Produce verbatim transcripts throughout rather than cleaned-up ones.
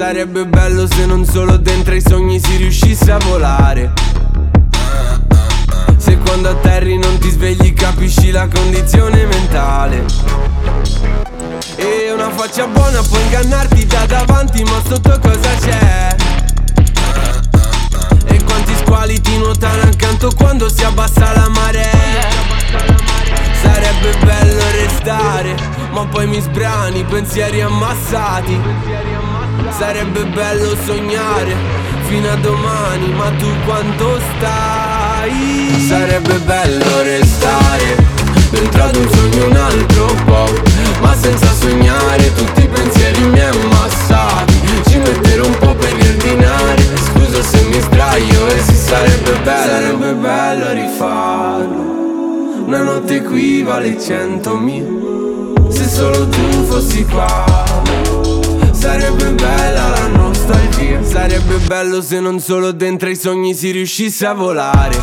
Sarebbe bello se non solo dentro i sogni si riuscisse a volare. Se quando atterri non ti svegli capisci la condizione mentale. E una faccia buona può ingannarti da davanti, ma sotto cosa c'è? E quanti squali ti nuotano accanto quando si abbassa la marea. Sarebbe bello restare, ma poi mi sbrani, pensieri ammassati. Sarebbe bello sognare fino a domani, ma tu quanto stai? Sarebbe bello restare dentro ad un sogno un altro po', ma senza sognare tutti i pensieri miei ammassati. Ci metterò un po' per riordinare, scusa se mi sdraio e si sarebbe bello. Sarebbe bello rifarlo, una notte qui vale centomila. Se solo tu fossi qua, sarebbe bella la nostalgia. Sarebbe bello se non solo dentro i sogni si riuscisse a volare.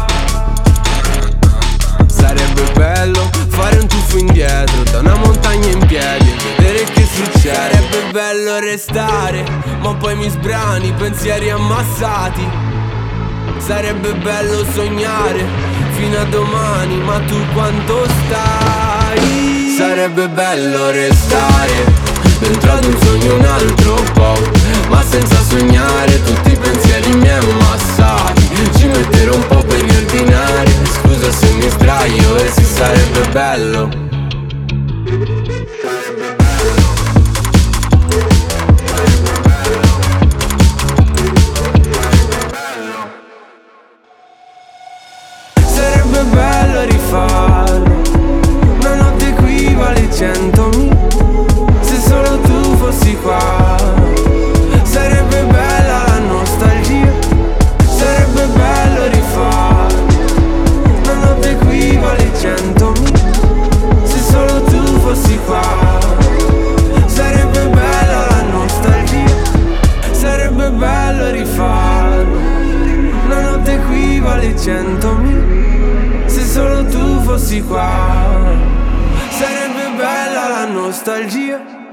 Sarebbe bello fare un tuffo indietro da una montagna in piedi e vedere che succede. Sarebbe bello restare, ma poi mi sbrani, pensieri ammassati. Sarebbe bello sognare fino a domani, ma tu quanto stai? Sarebbe bello restare dentro ad un sogno un altro po', ma senza sognare tutti i pensieri miei ammassati. Ci metterò un po' per riordinare, scusa se mi sdraio e si sarebbe bello. Sarebbe bello rifarlo, una notte qui vale centomila. Se solo tu fossi qua, sarebbe bella la nostalgia. Sarebbe bello rifarlo, una notte qui vale centomila. Se solo tu fossi qua, sarebbe bella la nostalgia. Sarebbe bello rifarlo, una notte qui vale centomila. Se solo tu fossi qua, sarebbe bella la nostalgia.